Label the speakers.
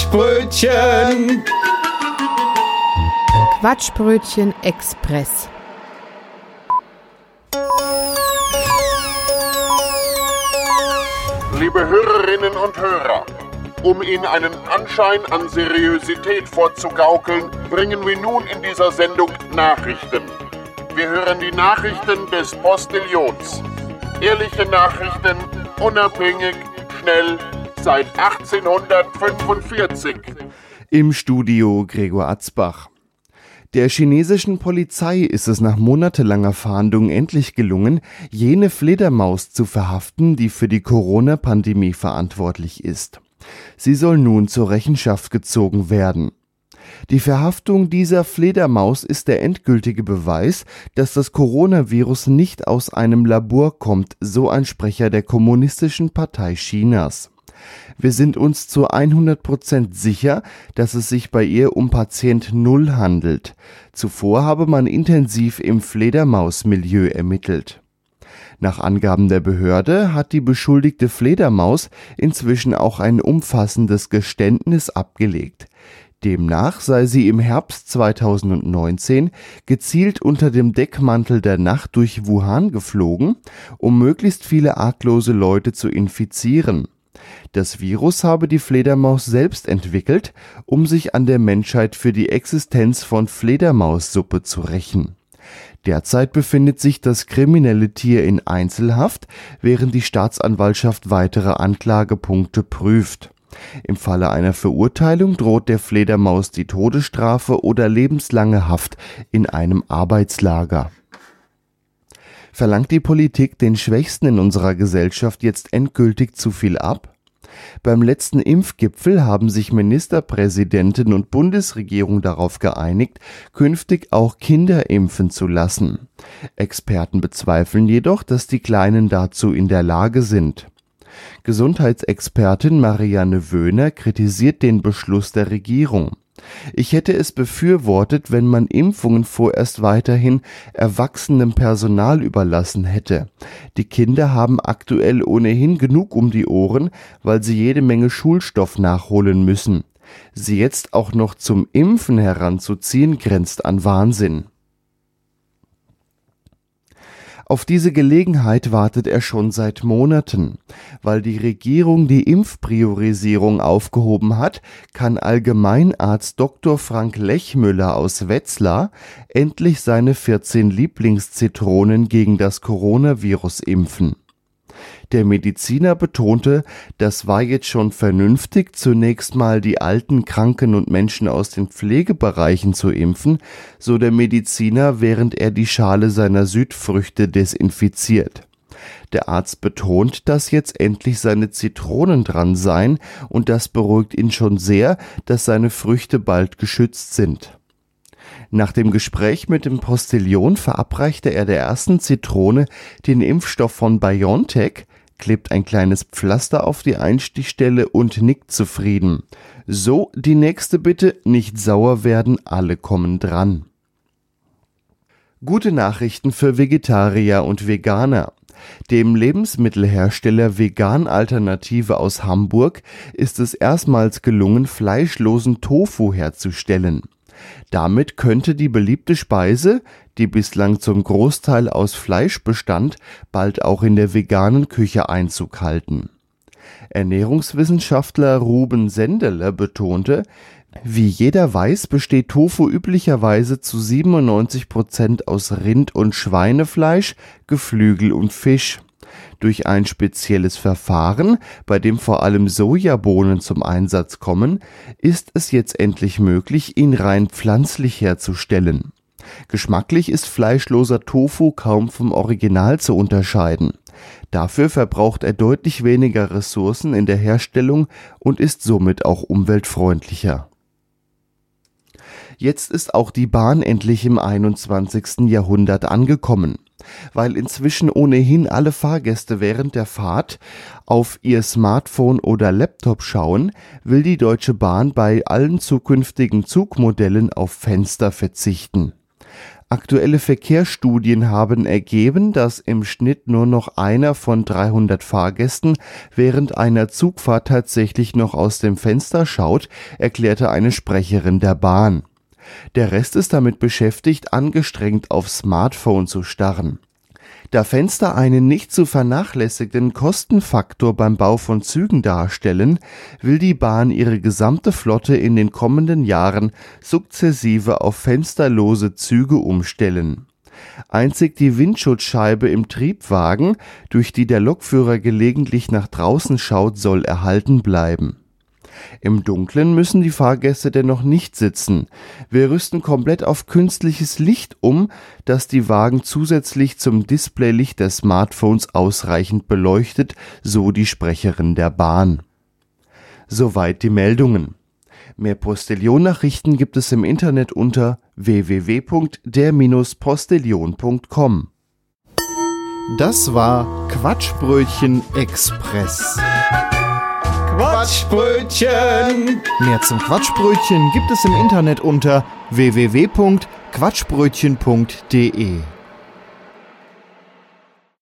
Speaker 1: Quatschbrötchen.
Speaker 2: Quatschbrötchen Express.
Speaker 3: Liebe Hörerinnen und Hörer, um Ihnen einen Anschein an Seriosität vorzugaukeln, bringen wir nun in dieser Sendung Nachrichten. Wir hören die Nachrichten des Postillons. Ehrliche Nachrichten, unabhängig, schnell, seit 1845.
Speaker 4: Im Studio Gregor Atzbach. Der chinesischen Polizei ist es nach monatelanger Fahndung endlich gelungen, jene Fledermaus zu verhaften, die für die Corona-Pandemie verantwortlich ist. Sie soll nun zur Rechenschaft gezogen werden. Die Verhaftung dieser Fledermaus ist der endgültige Beweis, dass das Coronavirus nicht aus einem Labor kommt, so ein Sprecher der Kommunistischen Partei Chinas. Wir sind uns zu 100% sicher, dass es sich bei ihr um Patient Null handelt. Zuvor habe man intensiv im Fledermausmilieu ermittelt. Nach Angaben der Behörde hat die beschuldigte Fledermaus inzwischen auch ein umfassendes Geständnis abgelegt. Demnach sei sie im Herbst 2019 gezielt unter dem Deckmantel der Nacht durch Wuhan geflogen, um möglichst viele arglose Leute zu infizieren. Das Virus habe die Fledermaus selbst entwickelt, um sich an der Menschheit für die Existenz von Fledermaussuppe zu rächen. Derzeit befindet sich das kriminelle Tier in Einzelhaft, während die Staatsanwaltschaft weitere Anklagepunkte prüft. Im Falle einer Verurteilung droht der Fledermaus die Todesstrafe oder lebenslange Haft in einem Arbeitslager. Verlangt die Politik den Schwächsten in unserer Gesellschaft jetzt endgültig zu viel ab? Beim letzten Impfgipfel haben sich Ministerpräsidentin und Bundesregierung darauf geeinigt, künftig auch Kinder impfen zu lassen. Experten bezweifeln jedoch, dass die Kleinen dazu in der Lage sind. Gesundheitsexpertin Marianne Wöhner kritisiert den Beschluss der Regierung. Ich hätte es befürwortet, wenn man Impfungen vorerst weiterhin erwachsenem Personal überlassen hätte. Die Kinder haben aktuell ohnehin genug um die Ohren, weil sie jede Menge Schulstoff nachholen müssen. Sie jetzt auch noch zum Impfen heranzuziehen, grenzt an Wahnsinn. Auf diese Gelegenheit wartet er schon seit Monaten. Weil die Regierung die Impfpriorisierung aufgehoben hat, kann Allgemeinarzt Dr. Frank Lechmüller aus Wetzlar endlich seine 14 Lieblingszitronen gegen das Coronavirus impfen. Der Mediziner betonte, das war jetzt schon vernünftig, zunächst mal die alten Kranken und Menschen aus den Pflegebereichen zu impfen, so der Mediziner, während er die Schale seiner Südfrüchte desinfiziert. Der Arzt betont, dass jetzt endlich seine Zitronen dran seien, und das beruhigt ihn schon sehr, dass seine Früchte bald geschützt sind. Nach dem Gespräch mit dem Postillon verabreichte er der ersten Zitrone den Impfstoff von BioNTech, klebt ein kleines Pflaster auf die Einstichstelle und nickt zufrieden. So, die nächste Bitte, nicht sauer werden, alle kommen dran. Gute Nachrichten für Vegetarier und Veganer. Dem Lebensmittelhersteller Vegan Alternative aus Hamburg ist es erstmals gelungen, fleischlosen Tofu herzustellen. Damit könnte die beliebte Speise, die bislang zum Großteil aus Fleisch bestand, bald auch in der veganen Küche Einzug halten. Ernährungswissenschaftler Ruben Sendeler betonte, wie jeder weiß, besteht Tofu üblicherweise zu 97% aus Rind- und Schweinefleisch, Geflügel und Fisch. Durch ein spezielles Verfahren, bei dem vor allem Sojabohnen zum Einsatz kommen, ist es jetzt endlich möglich, ihn rein pflanzlich herzustellen. Geschmacklich ist fleischloser Tofu kaum vom Original zu unterscheiden. Dafür verbraucht er deutlich weniger Ressourcen in der Herstellung und ist somit auch umweltfreundlicher. Jetzt ist auch die Bahn endlich im 21. Jahrhundert angekommen. Weil inzwischen ohnehin alle Fahrgäste während der Fahrt auf ihr Smartphone oder Laptop schauen, will die Deutsche Bahn bei allen zukünftigen Zugmodellen auf Fenster verzichten. Aktuelle Verkehrsstudien haben ergeben, dass im Schnitt nur noch einer von 300 Fahrgästen während einer Zugfahrt tatsächlich noch aus dem Fenster schaut, erklärte eine Sprecherin der Bahn. Der Rest ist damit beschäftigt, angestrengt aufs Smartphone zu starren. Da Fenster einen nicht zu vernachlässigenden Kostenfaktor beim Bau von Zügen darstellen, will die Bahn ihre gesamte Flotte in den kommenden Jahren sukzessive auf fensterlose Züge umstellen. Einzig die Windschutzscheibe im Triebwagen, durch die der Lokführer gelegentlich nach draußen schaut, soll erhalten bleiben. Im Dunkeln müssen die Fahrgäste dennoch nicht sitzen. Wir rüsten komplett auf künstliches Licht um, das die Wagen zusätzlich zum Displaylicht der Smartphones ausreichend beleuchtet, so die Sprecherin der Bahn. Soweit die Meldungen. Mehr Postillon-Nachrichten gibt es im Internet unter www.der-postillon.com. Das war Quatschbrötchen Express.
Speaker 1: Quatschbrötchen!
Speaker 4: Mehr zum Quatschbrötchen gibt es im Internet unter www.quatschbrötchen.de.